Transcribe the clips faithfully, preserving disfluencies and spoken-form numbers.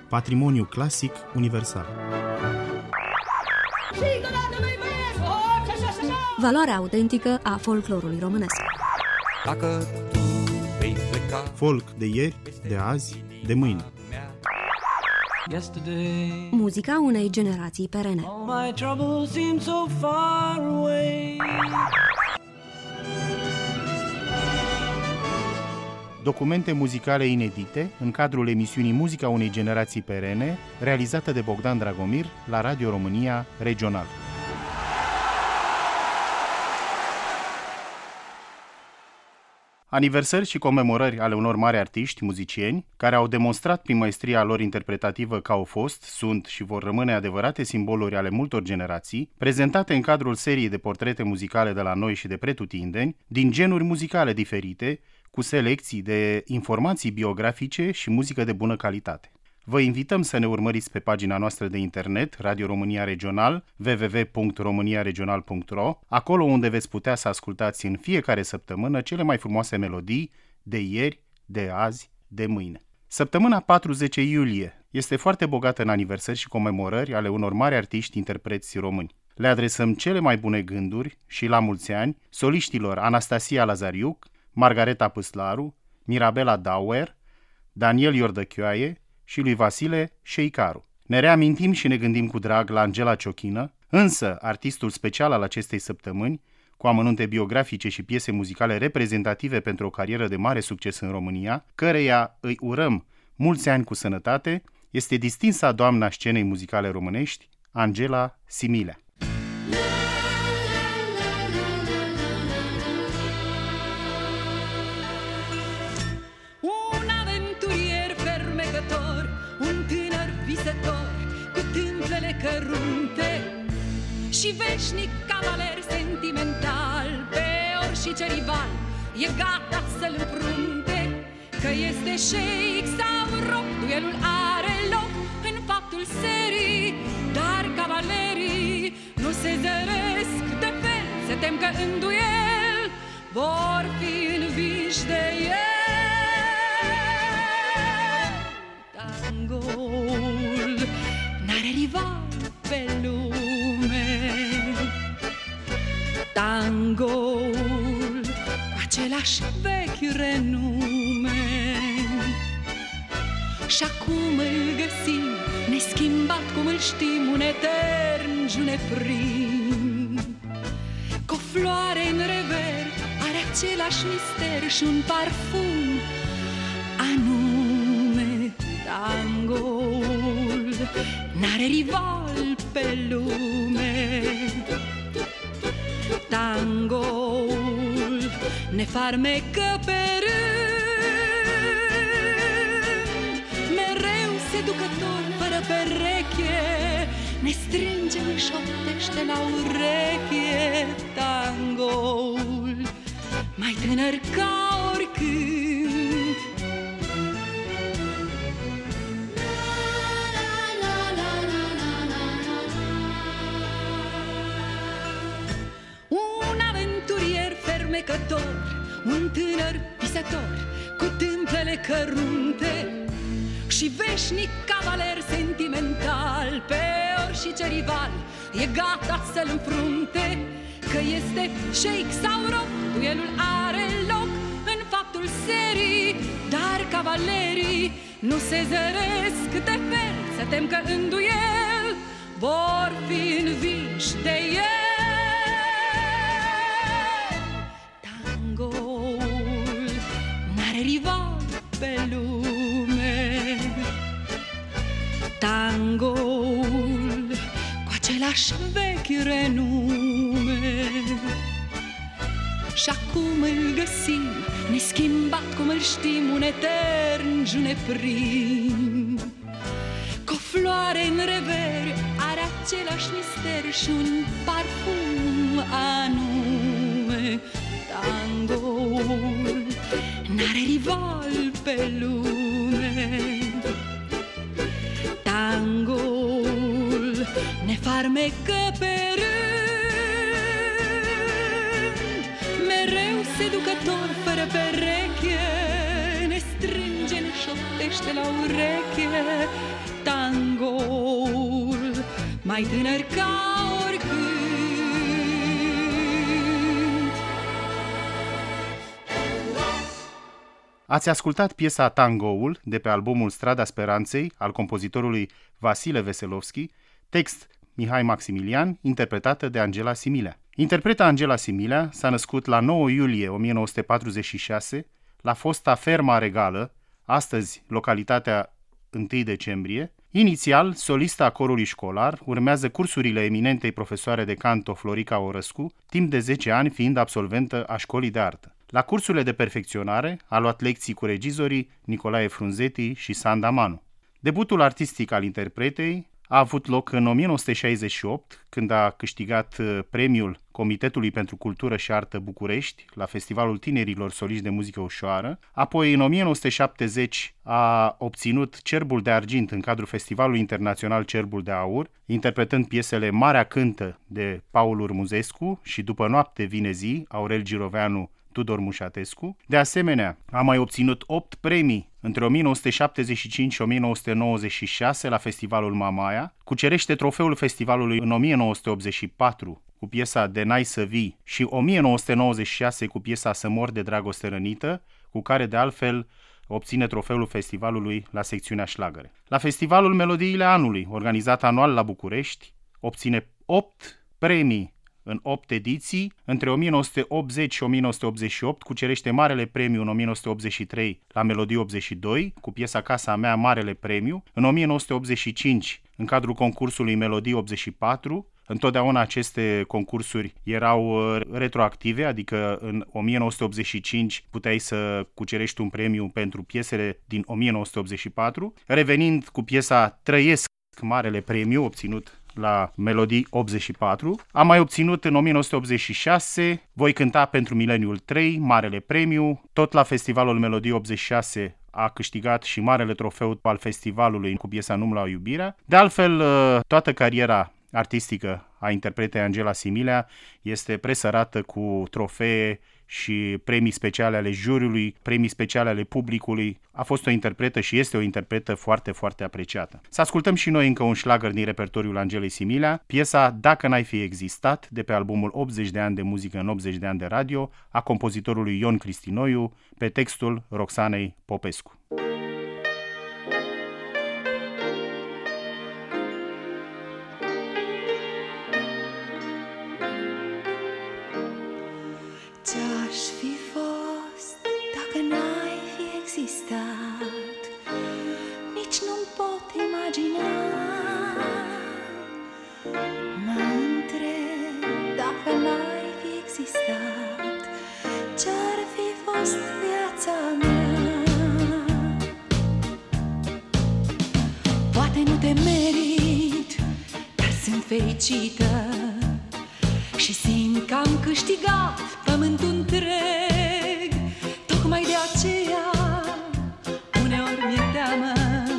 Patrimoniu clasic universal. Valoarea autentică a folclorului românesc. Dacă tu vei pleca, Folk de ieri, de azi, de mâine. yesterday, Muzica unei generații perene. all my troubles seem so far away. Documente muzicale inedite în cadrul emisiunii Muzica unei generații perene, realizată de Bogdan Dragomir la Radio România Regional. Aniversări și comemorări ale unor mari artiști, muzicieni, care au demonstrat prin maestria lor interpretativă că au fost, sunt și vor rămâne adevărate simboluri ale multor generații, prezentate în cadrul seriei de portrete muzicale de la noi și de pretutindeni, din genuri muzicale diferite, cu selecții de informații biografice și muzică de bună calitate. Vă invităm să ne urmăriți pe pagina noastră de internet, Radio România Regional, w w w punct românia regional punct r o, acolo unde veți putea să ascultați în fiecare săptămână cele mai frumoase melodii de ieri, de azi, de mâine. Săptămâna patruzeci iulie este foarte bogată în aniversări și comemorări ale unor mari artiști interpreți români. Le adresăm cele mai bune gânduri și la mulți ani soliștilor Anastasia Lazariuc, Margareta Păslaru, Mirabela Dauer, Daniel Iordăchioaie și lui Vasile Șeicaru. Ne reamintim și ne gândim cu drag la Angela Ciochină, însă artistul special al acestei săptămâni, cu amănunte biografice și piese muzicale reprezentative pentru o carieră de mare succes în România, căreia îi urăm mulți ani cu sănătate, este distinsa doamna scenei muzicale românești, Angela Similea. Cărunte și veșnic cavaler sentimental, pe orice rival e gata să-l înfrunte. Că este șeic sau roc, duelul are loc în faptul serii, dar cavalerii nu se zăresc de fel, se tem că în duel vor fi învinși de el. Tangoul n-are rival pe lume, tangoul cu același vechi renume. Și acum îl găsim neschimbat cum îl știm, un etern juneprim, cu o floare în rever, are același mister și un parfum anume. Tangoul n-are rival pe lume, tangoul ne farmecă pe rând, mereu seducător, fără pereche, ne strânge, ne șoptește la ureche. Tangoul mai tânăr ca oricând, un tânăr pisător cu tâmplele cărunte și veșnic cavaler sentimental, pe orice rival e gata să-l înfrunte. Că este șeic sau roc, duelul are loc în faptul serii, dar cavalerii nu se zăresc de fel, se tem că în duel vor fi învinși de el. Tangoul n-are rival pe lume, tangoul cu același vechi renume. Și acum îl găsim neschimbat cum îl știm, un etern juneprim, cu o floare în rever, are același mister și un parfum anume. Tangoul n-are rival pe lume, tangoul ne farmecă pe rând, mereu seducător, fără pereche, ne strânge, ne șoptește șoptește la ureche tangoul mai tânăr ca oricând. Ați ascultat piesa Tangoul de pe albumul Strada Speranței al compozitorului Vasile Veselovski, text Mihai Maximilian, interpretată de Angela Similea. Interpreta Angela Similea s-a născut la nouă iulie o mie nouă sute patruzeci și șase la fosta Ferma Regală, astăzi localitatea întâi decembrie. Inițial, solista corului școlar, urmează cursurile eminentei profesoare de canto Florica Orăscu, timp de zece ani fiind absolventă a școlii de artă. La cursurile de perfecționare a luat lecții cu regizorii Nicolae Frunzeti și Sanda Manu. Debutul artistic al interpretei a avut loc în o mie nouă sute șaizeci și opt, când a câștigat premiul Comitetului pentru Cultură și Artă București la Festivalul Tinerilor Soliști de Muzică Ușoară. Apoi, în o mie nouă sute șaptezeci, a obținut Cerbul de Argint în cadrul Festivalului Internațional Cerbul de Aur, interpretând piesele Marea Cântă de Paul Urmuzescu și După noapte vine zi, Aurel Giroveanu, Tudor Mușatescu. De asemenea, a mai obținut opt premii între o mie nouă sute șaptezeci și cinci și o mie nouă sute nouăzeci și șase la Festivalul Mamaia, cucerește trofeul festivalului în o mie nouă sute optzeci și patru cu piesa De n-ai să vii și o mie nouă sute nouăzeci și șase cu piesa Să mor de dragoste rănită, cu care de altfel obține trofeul festivalului la secțiunea șlagăre. La Festivalul Melodiile Anului, organizat anual la București, obține opt premii în opt ediții. Între o mie nouă sute optzeci și o mie nouă sute optzeci și opt cucerește Marele Premiu în o mie nouă sute optzeci și trei la Melodii optzeci și doi cu piesa Casa mea, Marele Premiu. În o mie nouă sute optzeci și cinci, în cadrul concursului Melodii optzeci și patru, întotdeauna aceste concursuri erau retroactive, adică în o mie nouă sute optzeci și cinci puteai să cucerești un premiu pentru piesele din o mie nouă sute optzeci și patru, revenind cu piesa Trăiesc, Marele Premiu obținut la Melodii optzeci și patru. A mai obținut în o mie nouă sute optzeci și șase Voi cânta pentru Mileniul trei, Marele Premiu. Tot la Festivalul Melodii optzeci și șase a câștigat și Marele Trofeu al festivalului cu piesa Numai iubirea. De altfel, toată cariera artistică a interpretei Angela Similea este presărată cu trofee și premii speciale ale juriului, premii speciale ale publicului. A fost o interpretă și este o interpretă foarte, foarte apreciată. Să ascultăm și noi încă un șlagăr din repertoriul Angelei Similea, piesa Dacă n-ai fi existat, de pe albumul optzeci de ani de muzică în optzeci de ani de radio, a compozitorului Ion Cristinoiu, pe textul Roxanei Popescu. Ce-aș fi fost dacă n-ai fi existat? Nici nu-mi pot imagina. Mă întreb dacă n-ai fi existat, ce-ar fi fost viața mea? Poate nu te merit, dar sunt fericită și simt că am câștigat pământul întreg. Tocmai de aceea uneori mi-e teamă.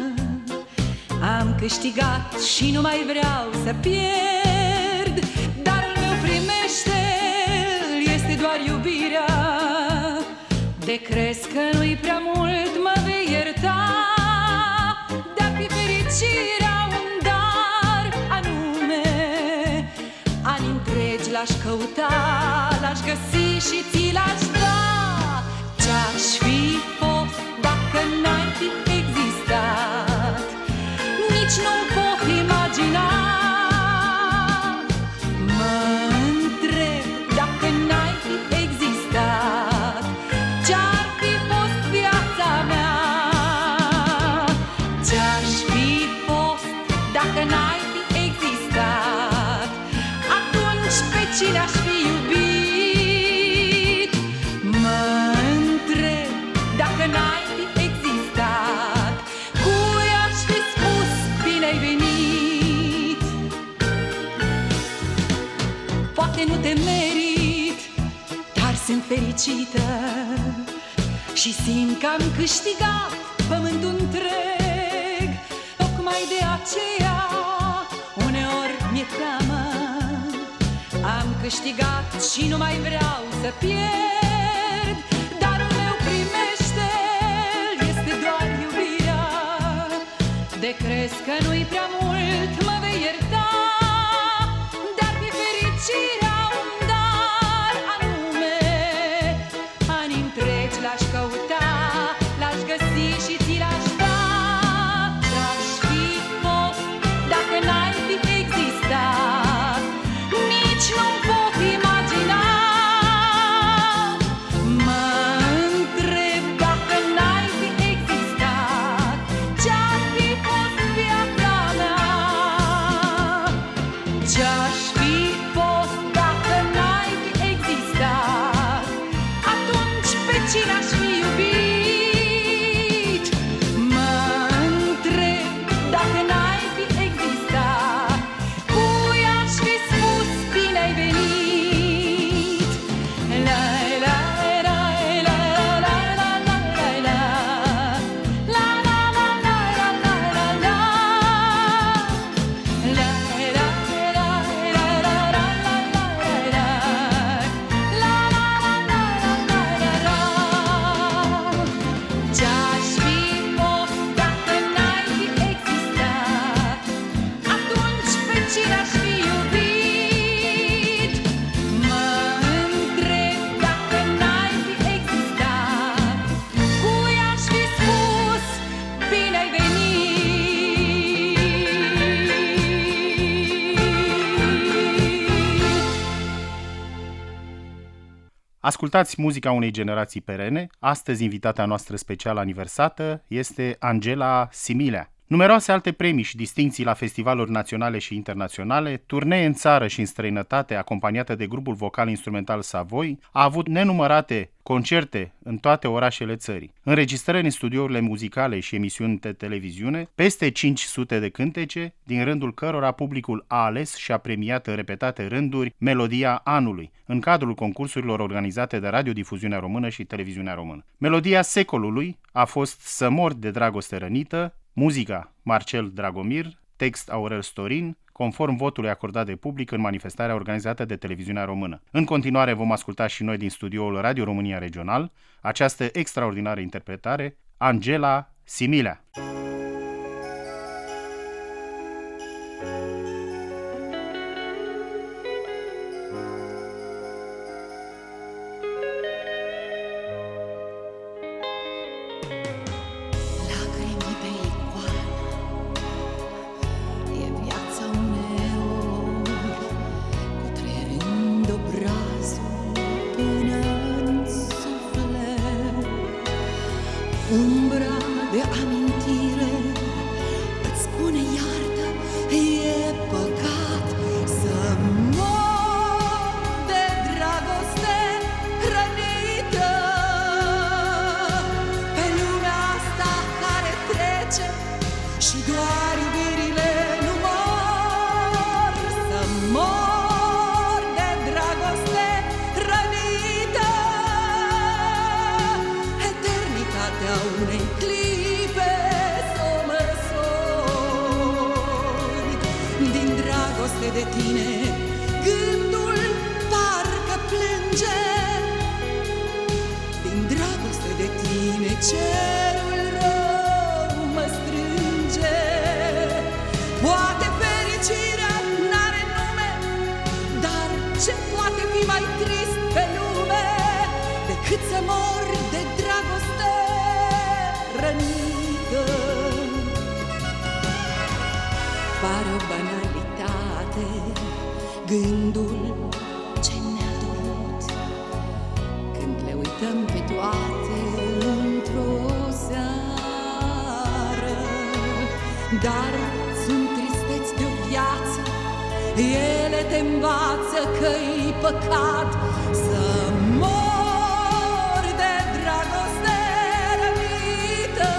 Am câștigat și nu mai vreau să pierd. Darul meu primește-l, este doar iubirea. De crezi că nu-i prea mult, mă vei ierta. De-ar fi fericirea un dar anume, ani întregi l-aș căuta, l-aș găsi și ți l-aș da. Ce-aș fi fost dacă n-ai fi existat? Nici nu-mi pot imagina. Mă întreb dacă n-ai fi existat, ce-ar fi fost viața mea? Ce-aș fi fost dacă n-ai fi existat? Atunci pe cine aș fi iubit? Mă întreb dacă n-ai fi existat, cui aș fi spus bine-ai venit? Poate nu te merit, dar sunt fericită și simt că am câștigat pământul întreg. Tocmai de aceea uneori mi-e teamă. Am câștigat și nu mai vreau să pierd. Darul meu primește-l, este doar iubire. de crezi că nu-i prea mult, mă vei ierta. Dar fi fericirea un dar anume, ani întregi l-aș căuta, l-aș găsi și ți l-aș da. Ce-aș fi fost dacă n-ai fi existat, nici nu-mi pot imagina. Mă întreb dacă n-ai fi existat, ce-ar fi fost viața mea. Ce-aș fi fost dacă n-ai fi existat, atunci pe cine aș fi iubit? Mă întreb dacă n-ai fi existat, cui aș fi spus bine ai venit? La la la la la la la la la la la la la la la la. La la la la la la la la la la la. Ce-aș fi fost dacă n-ai fi existat, atunci pe cine aș fi iubit? Mă întreb dacă n-ai fi existat, cui aș fi spus bine ai venit? Ascultați muzica unei generații perene. Astăzi invitata noastră special aniversată este Angela Similea. Numeroase alte premii și distincții la festivaluri naționale și internaționale, turnee în țară și în străinătate acompaniată de grupul vocal instrumental Savoy, a avut nenumărate concerte în toate orașele țării, înregistrări în studiourile muzicale și emisiuni de televiziune, peste cinci sute de cântece, din rândul cărora publicul a ales și a premiat în repetate rânduri Melodia Anului, în cadrul concursurilor organizate de Radiodifuziunea Română și Televiziunea Română. Melodia secolului a fost Să mor de dragoste rănită, muzica Marcel Dragomir, text Aurel Storin, conform votului acordat de public în manifestarea organizată de Televiziunea Română. În continuare vom asculta și noi din studioul Radio România Regional această extraordinară interpretare, Angela Similea. Lacrimi de icoană, e viața uneori, cutrerând obrazul până în suflet. Umbra de amintire îți spune iartă, e păcat să mor de dragoste rănită. Pe lumea asta care trece și doar iubirile nu mor, să mor de dragoste rănită. Eternitatea unei clipe s-o măsori. Din dragoste de tine gândul parcă plânge, din dragoste de tine cerul rău mă strânge. Poate fericirea n-are nume, dar ce poate fi mai trist pe lume decât să mor de dragoste rănită? Pare o banalitate gândul ce ne-a durut, când le uităm pe toate într-o seară. Dar sunt tristeți de o viață, ele te învață că-i păcat să mor de dragoste rănită.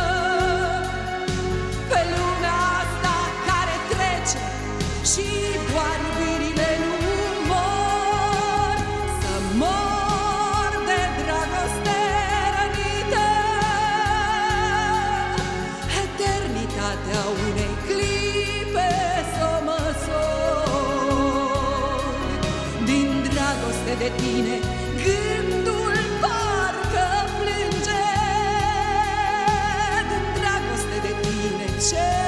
Pe lumea asta care trece și doar iubirile nu mor, să mor de dragoste rănită. Eternitatea unei clipe s-o măsori. Din dragoste de tine gândul parcă plânge, din dragoste de tine ce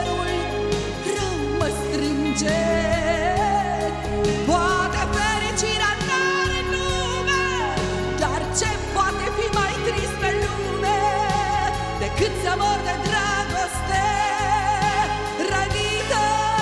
decât să mor de dragoste rănită.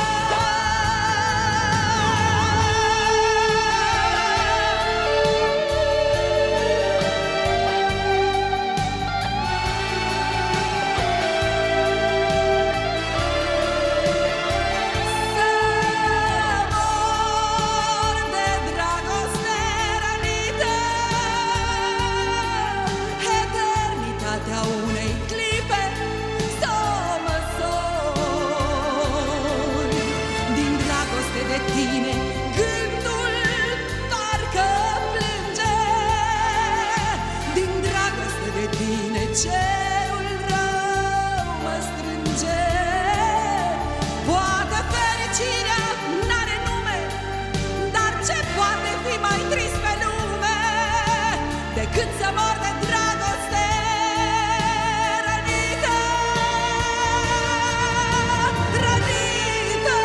Cerul rău mă strânge. Poate fericirea n-are nume, dar ce poate fi mai trist pe lume decât să mor de dragoste rănită, rănită.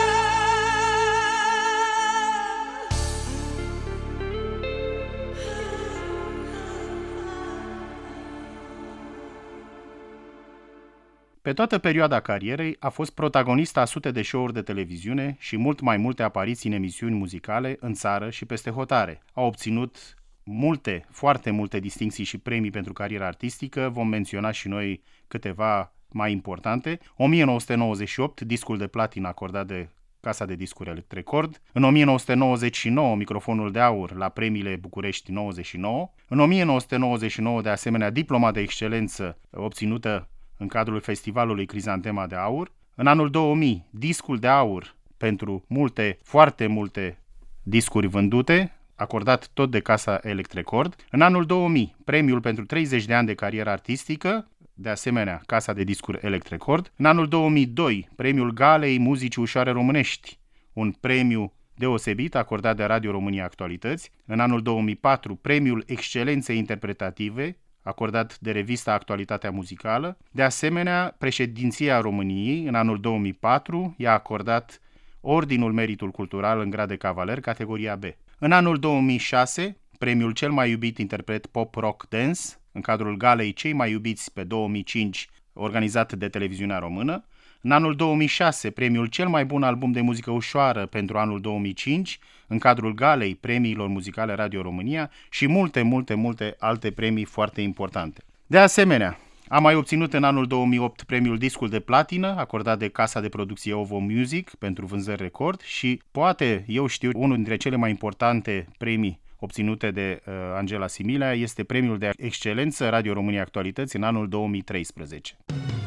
Pe toată perioada carierei a fost protagonistă a sute de show-uri de televiziune și mult mai multe apariții în emisiuni muzicale în țară și peste hotare. A obținut multe, foarte multe distincții și premii pentru cariera artistică, vom menționa și noi câteva mai importante. o mie nouă sute nouăzeci și opt, discul de platină acordat de Casa de Discuri Electrecord. În o mie nouă sute nouăzeci și nouă, microfonul de aur la premiile București nouăzeci și nouă. În o mie nouă sute nouăzeci și nouă, de asemenea, diploma de excelență obținută în cadrul festivalului Crizantema de Aur. În anul două mii, discul de aur pentru multe, foarte multe discuri vândute, acordat tot de Casa Electrecord. În anul două mii, premiul pentru treizeci de ani de carieră artistică, de asemenea Casa de Discuri Electrecord. În anul două mii doi, premiul Galei Muzicii Ușoare Românești, un premiu deosebit acordat de Radio România Actualități. În anul două mii patru, premiul Excelenței Interpretative, acordat de revista Actualitatea Muzicală. De asemenea, președinția României, în anul două mii patru, i-a acordat Ordinul Meritul Cultural în grad de cavaler, categoria B. În anul două mii șase, premiul Cel mai iubit interpret pop rock dance, în cadrul galei Cei mai iubiți pe două mii cinci, organizat de Televiziunea Română. În anul două mii șase, premiul Cel mai bun album de muzică ușoară pentru anul două mii cinci, în cadrul galei Premiilor Muzicale Radio România și multe, multe, multe alte premii foarte importante. De asemenea, a mai obținut în anul două mii opt premiul Discul de Platină, acordat de Casa de Producție Ovo Music pentru vânzări record și poate, eu știu, unul dintre cele mai importante premii obținute de uh, Angela Similea este premiul de excelență Radio România Actualități în anul două mii treisprezece.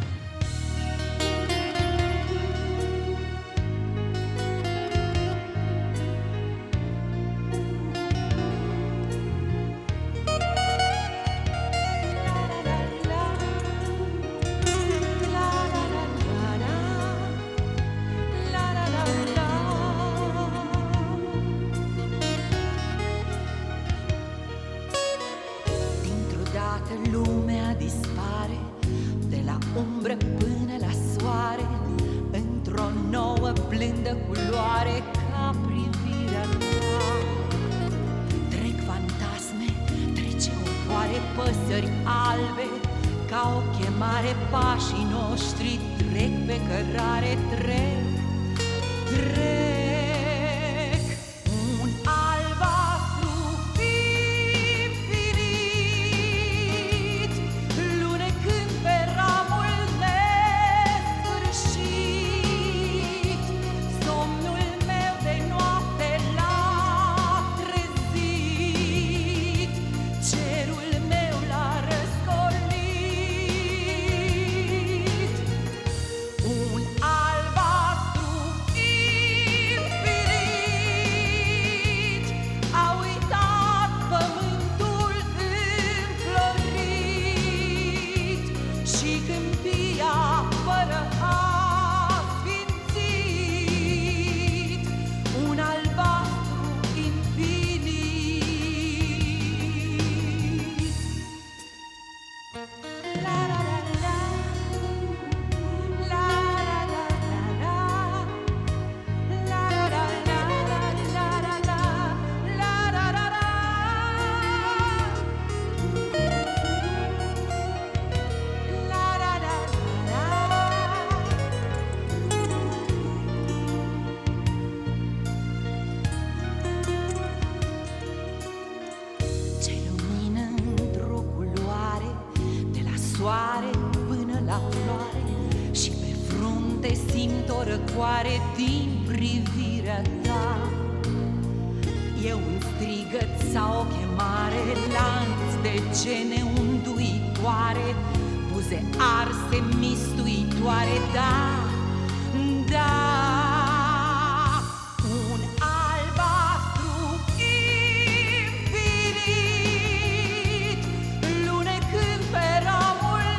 Lumea dispare de la umbră până la soare, într-o nouă blândă culoare ca privirea ta. Trec fantasme, trece ocoare, păsări albe, ca o chemare pașii noștri trec pe cărare, trec, trec. Un albastru răcoare din privirea ta. E un strigăt sau o chemare, lanț de gene unduitoare, buze arse mistuitoare, da, da. Un albastru infinit, lunecând pe ramul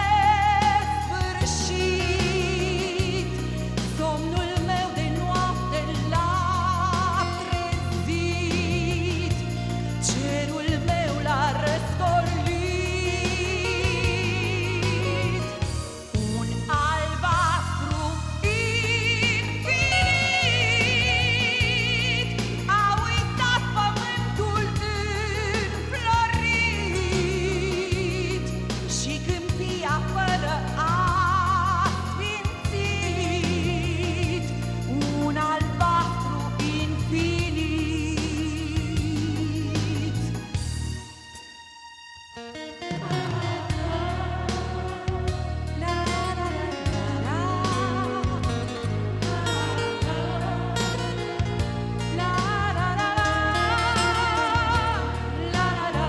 nesfârșit, somnul meu de noapte l-a trezit, cerul meu l-a răscolit. Un albastru infinit a uitat pământul înflorit și câmpia fără asfințit. Un albastru infinit. La la la la la la la la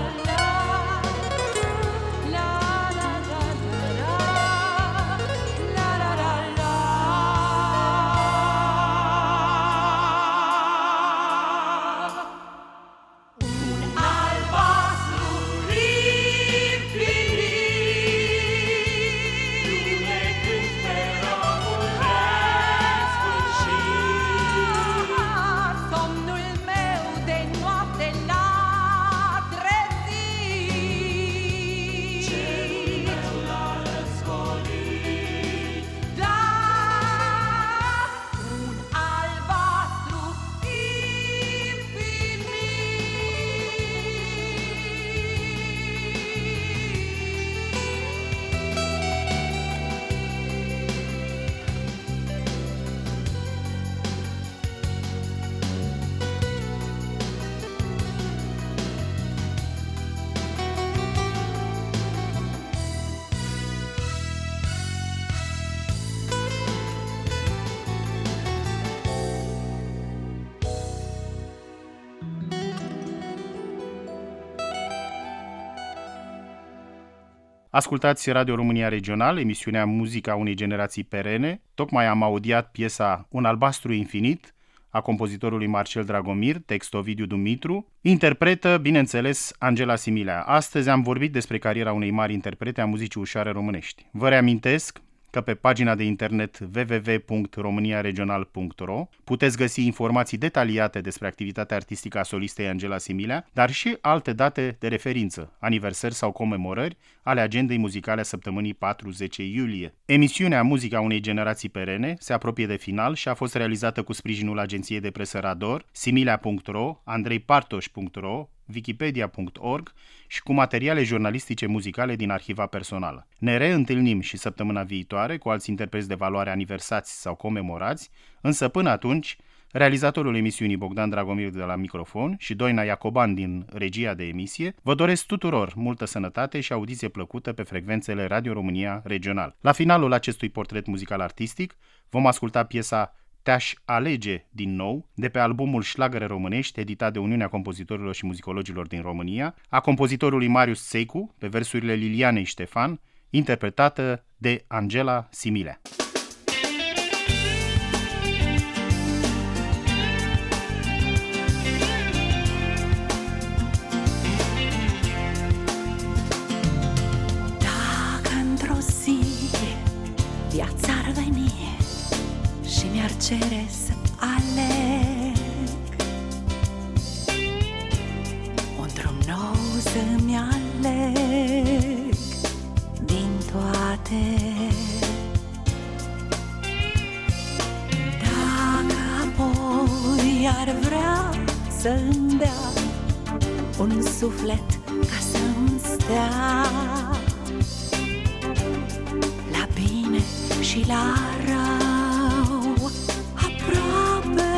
un albastru infinit, lunecând pe ramul nesfârșit, somnul meu de noapte l-a trezit, cerul meu l-a răscolit, da, un albastru infinit. Ascultați Radio România Regional, emisiunea Muzica unei generații perene. Tocmai am audiat piesa Un albastru infinit a compozitorului Marcel Dragomir, text Ovidiu Dumitru, interpretă, bineînțeles, Angela Similea. Astăzi am vorbit despre cariera unei mari interprete a muzicii ușoare românești. Vă reamintesc că pe pagina de internet w w w punct românia regional punct r o puteți găsi informații detaliate despre activitatea artistică a solistei Angela Similea, dar și alte date de referință, aniversări sau comemorări ale agendei muzicale a săptămânii patru zece iulie. Emisiunea Muzica unei generații perene se apropie de final și a fost realizată cu sprijinul agenției de presă Rador, similea punct r o, andrei partoș punct r o, wikipedia punct org și cu materiale jurnalistice muzicale din arhiva personală. Ne reîntâlnim și săptămâna viitoare cu alți interpreți de valoare aniversați sau comemorați, însă până atunci, realizatorul emisiunii Bogdan Dragomir de la microfon și Doina Iacoban din regia de emisie, vă doresc tuturor multă sănătate și audiție plăcută pe frecvențele Radio România Regional. La finalul acestui portret muzical artistic vom asculta piesa Te-aș alege din nou, de pe albumul Șlagăre românești, editat de Uniunea Compozitorilor și Muzicologilor din România, a compozitorului Marius Seicu, pe versurile Lilianei Ștefan, interpretată de Angela Similea. Dacă într-o zi viața ar veni și mi-ar cere să aleg un drum nou să-mi aleg din toate, dacă apoi ar vrea să-mi dea un suflet ca să-mi stea la bine și la rău aproape,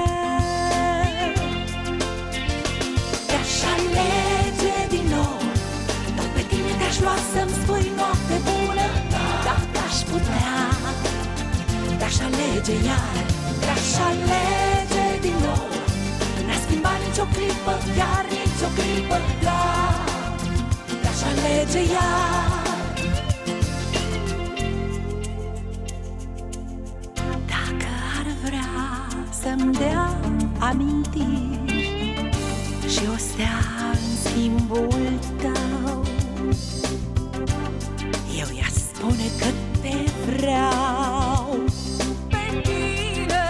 te-aș alege din nou, tot pe tine te-aș lua să-mi spui noapte bună. Dacă aș putea, te-aș alege alege iar, te-aș alege din nou, n-a schimbat nicio clipă, chiar nicio clipă, da, te-aș alege iar. Dacă ar vrea să-mi dea amintiri și o stea în schimbul tău, eu i-aș spune că te vreau pe tine.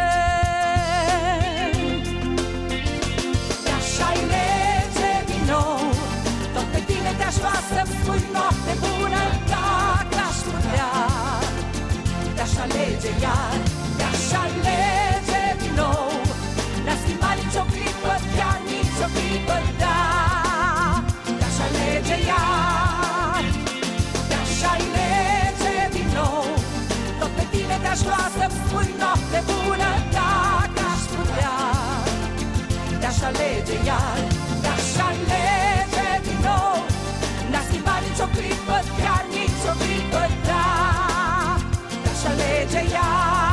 Te-aș alege din nou, tot pe tine te-aș lua să-mi spui noapte bună, dacă aș putea. Te-aș alege iar, te-aș alege din nou, n-a schimbat nicio clipă, chiar nicio clipă, da, te-aș alege iar, te-aș alege din nou, tot pe tine te-aș lua să-mi spui noapte bună, dacă aș putea. Te-aș alege iar, te-aș alege din nou, n-a schimbat nicio clipă, chiar nicio clipă, da, te-aș alege iar.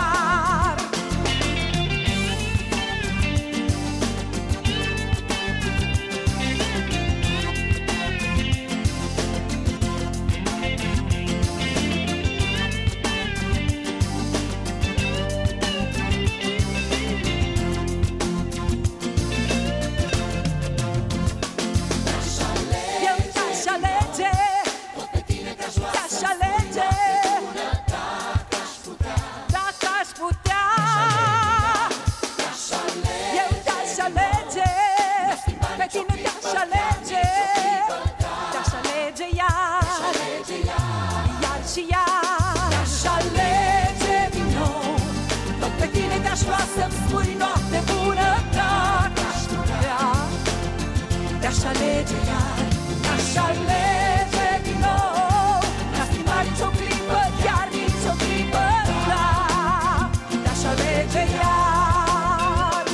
Și iar te-aș alege din nou, tot pe tine te-aș lua să-mi spui noapte bună, dacă aș putea. Te-aș alege iar, te-aș alege din nou, n-a schimbat nicio clipă, chiar nicio clipă, da, te-aș alege iar.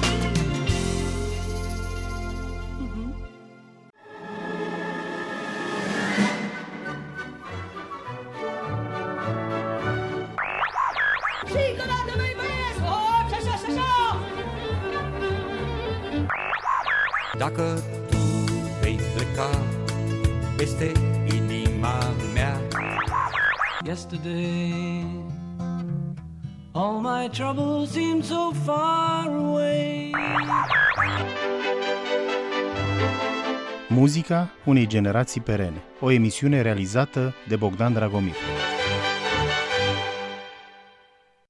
Mm-hmm. Dacă tu vei pleca peste inima mea. Yesterday, all my troubles seemed so far away. Muzica unei generații perene. O emisiune realizată de Bogdan Dragomir.